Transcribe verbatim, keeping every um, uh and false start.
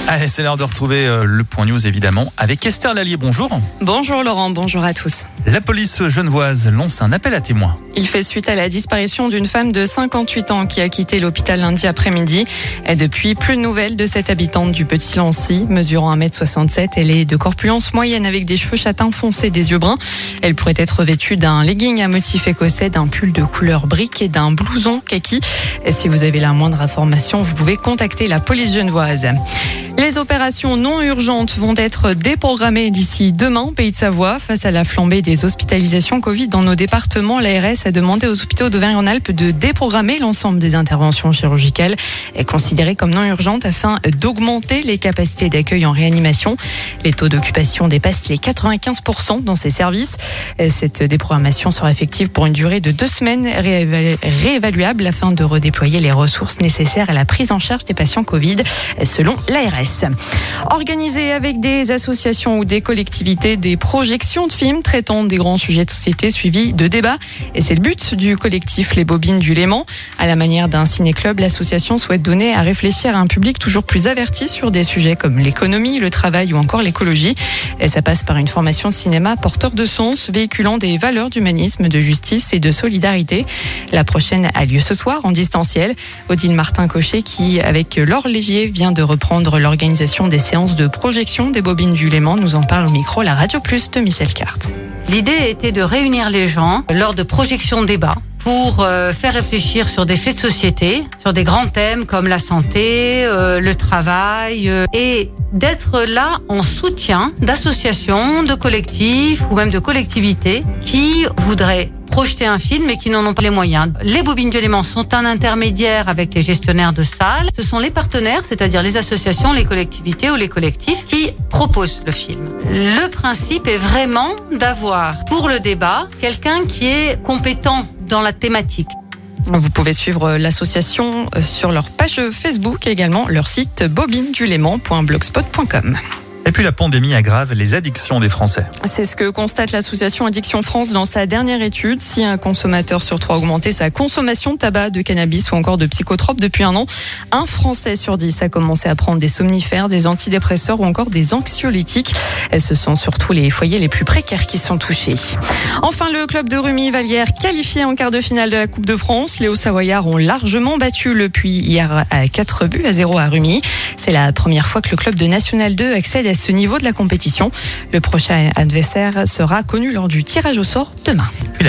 Allez, c'est l'heure de retrouver euh, le Point News évidemment avec Esther Lallier. Bonjour. Bonjour Laurent, bonjour à tous. La police genevoise lance un appel à témoins. Il fait suite à la disparition d'une femme de cinquante-huit ans qui a quitté l'hôpital lundi après-midi. Et depuis, plus de nouvelles de cette habitante du Petit Lancy. Mesurant un mètre soixante-sept, elle est de corpulence moyenne avec des cheveux châtains foncés, des yeux bruns. Elle pourrait être vêtue d'un legging à motif écossais, d'un pull de couleur brique et d'un blouson kaki. Et si vous avez la moindre information, vous pouvez contacter la police genevoise. Les opérations non urgentes vont être déprogrammées d'ici demain au Pays de Savoie. Face à la flambée des hospitalisations Covid dans nos départements, l'A R S a demandé aux hôpitaux d'Auvergne-Rhône-Alpes de déprogrammer l'ensemble des interventions chirurgicales considérées comme non urgentes afin d'augmenter les capacités d'accueil en réanimation. Les taux d'occupation dépassent les quatre-vingt-quinze pour cent dans ces services. Cette déprogrammation sera effective pour une durée de deux semaines réévalu- réévaluable afin de redéployer les ressources nécessaires à la prise en charge des patients Covid selon l'A R S. Organiser avec des associations ou des collectivités des projections de films traitant des grands sujets de société suivis de débats. Et c'est le but du collectif Les Bobines du Léman. À la manière d'un ciné-club, l'association souhaite donner à réfléchir à un public toujours plus averti sur des sujets comme l'économie, le travail ou encore l'écologie. Et ça passe par une formation de cinéma porteur de sens, véhiculant des valeurs d'humanisme, de justice et de solidarité. La prochaine a lieu ce soir en distanciel. Odile Martin-Cochet qui, avec Laure Légier, vient de reprendre l'organisation des séances de projection des Bobines du Léman, nous en parle au micro la Radio Plus de Michel Carte. L'idée était de réunir les gens lors de projections débats pour euh, faire réfléchir sur des faits de société, sur des grands thèmes comme la santé, euh, le travail, euh, et d'être là en soutien d'associations, de collectifs ou même de collectivités qui voudraient projeter un film mais qui n'en ont pas les moyens. Les Bobines du Léman sont un intermédiaire avec les gestionnaires de salles. Ce sont les partenaires, c'est-à-dire les associations, les collectivités ou les collectifs qui proposent le film. Le principe est vraiment d'avoir pour le débat quelqu'un qui est compétent dans la thématique. Vous pouvez suivre l'association sur leur page Facebook et également leur site bobines du léman point blogspot point com. Et puis la pandémie aggrave les addictions des Français. C'est ce que constate l'association Addiction France dans sa dernière étude. Si un consommateur sur trois a augmenté sa consommation de tabac, de cannabis ou encore de psychotropes depuis un an, un Français sur dix a commencé à prendre des somnifères, des antidépresseurs ou encore des anxiolytiques. Et ce sont surtout les foyers les plus précaires qui sont touchés. Enfin, le club de Rumilly-Vallière qualifié en quart de finale de la Coupe de France. Les Hauts-Savoyards ont largement battu le Puy hier à quatre buts à zéro à Rumilly. C'est la première fois que le club de National deux accède à ce niveau de la compétition. Le prochain adversaire sera connu lors du tirage au sort demain.